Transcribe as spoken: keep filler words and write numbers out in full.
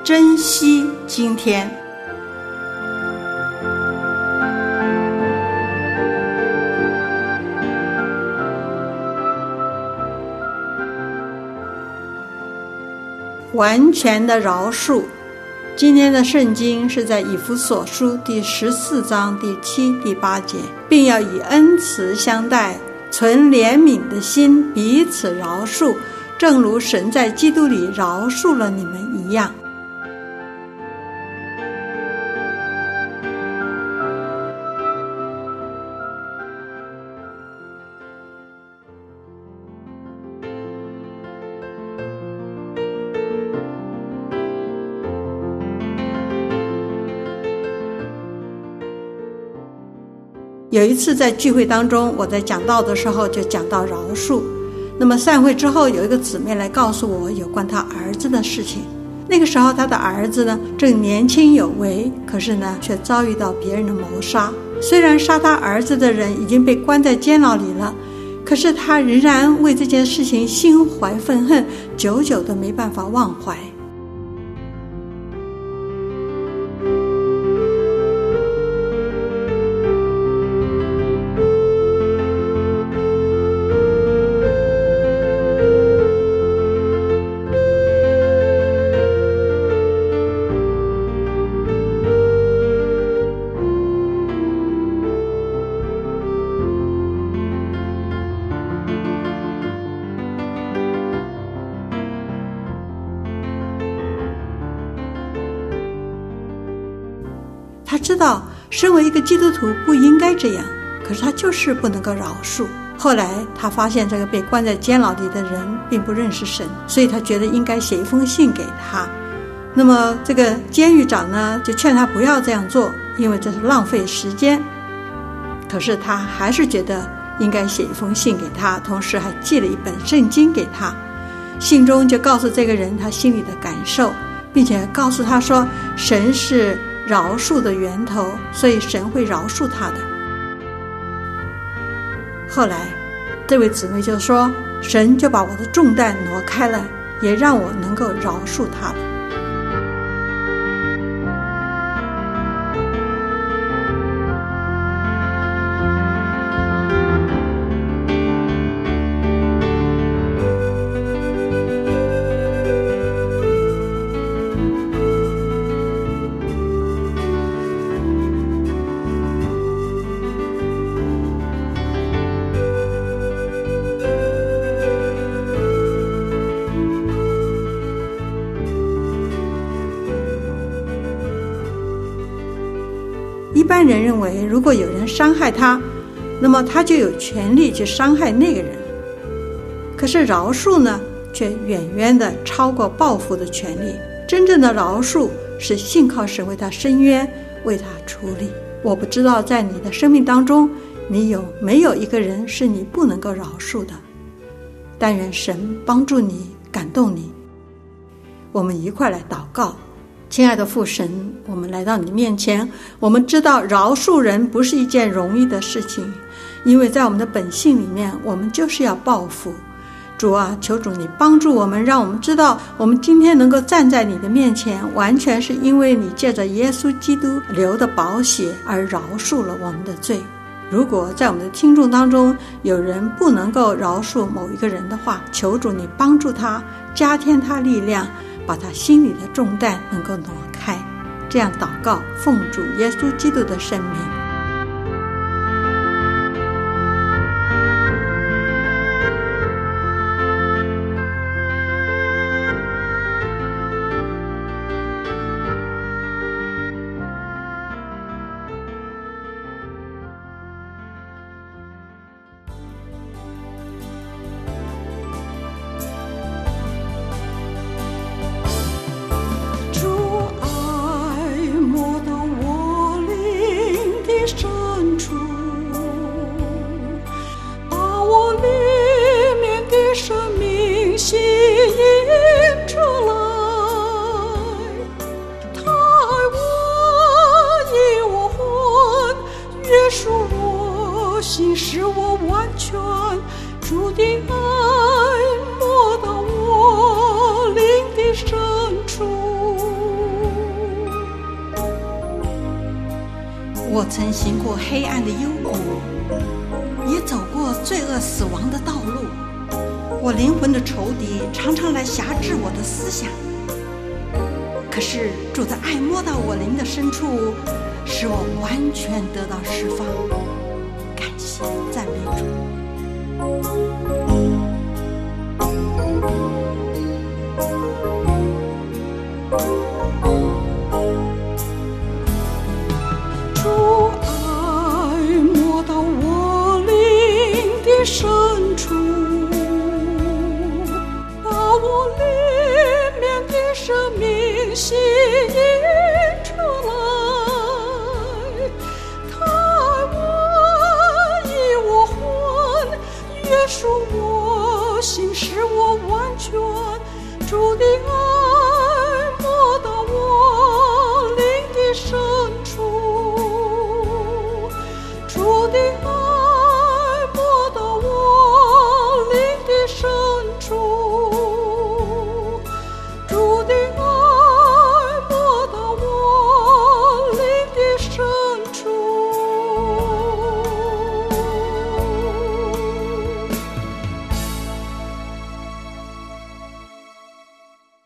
珍惜今天。完全的饶恕。今天的圣经是在以弗所书第十四章第七、第八节，并要以恩慈相待，存怜悯的心，彼此饶恕，正如神在基督里饶恕了你们一样。有一次在聚会当中，我在讲道的时候就讲到饶恕。那么散会之后，有一个姊妹来告诉我有关她儿子的事情。那个时候她的儿子呢正年轻有为，可是呢却遭遇到别人的谋杀。虽然杀他儿子的人已经被关在监牢里了，可是他仍然为这件事情心怀愤恨，久久都没办法忘怀。他知道身为一个基督徒不应该这样，可是他就是不能够饶恕。后来他发现这个被关在监牢里的人并不认识神，所以他觉得应该写一封信给他。那么这个监狱长呢就劝他不要这样做，因为这是浪费时间。可是他还是觉得应该写一封信给他，同时还寄了一本圣经给他。信中就告诉这个人他心里的感受，并且告诉他说神是饶恕的源头，所以神会饶恕他的。后来这位姊妹就说，神就把我的重担挪开了，也让我能够饶恕他了。一般人认为，如果有人伤害他，那么他就有权利去伤害那个人。可是饶恕呢，却远远的超过报复的权利。真正的饶恕是信靠神为他伸冤，为他处理。我不知道在你的生命当中，你有没有一个人是你不能够饶恕的？但愿神帮助你，感动你。我们一块来祷告。亲爱的父神，我们来到你面前，我们知道饶恕人不是一件容易的事情，因为在我们的本性里面，我们就是要报复。主啊，求主你帮助我们，让我们知道我们今天能够站在你的面前，完全是因为你借着耶稣基督流的宝血而饶恕了我们的罪。如果在我们的听众当中有人不能够饶恕某一个人的话，求主你帮助他，加添他力量，把他心里的重担能够挪开。这样祷告，奉主耶稣基督的圣名。 心使我完全，主的爱摸到我灵的深处。 我曾行过黑暗的幽谷，也走过罪恶死亡的道路。我灵魂的仇敌常常来辖制我的思想，可是主的爱摸到我灵的深处，使我完全得到释放。感谢赞美主。 主爱摸到我灵的深处，把我里面的生命吸引出来，他温以我魂，约束我心，使我完全。主的